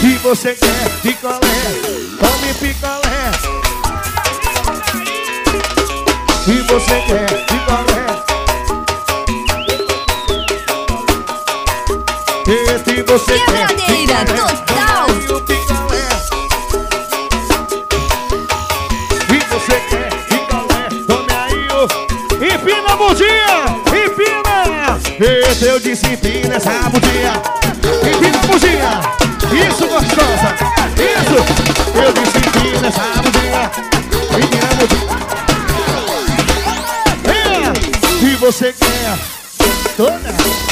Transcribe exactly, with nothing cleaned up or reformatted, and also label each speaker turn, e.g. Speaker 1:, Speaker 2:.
Speaker 1: E você quer picolé, tome picolé. E você quer picolé. E você quer
Speaker 2: Quebradeira total.
Speaker 1: E o picolé. E você quer picolé, tome aí o... Empina a bundinha, empina. Esse eu disse empina essa bundinha. Empina a bundinha. Isso, gostosa! Isso! Eu disse empina essa bundinha. Empina a bundinha. É! E você quer toda?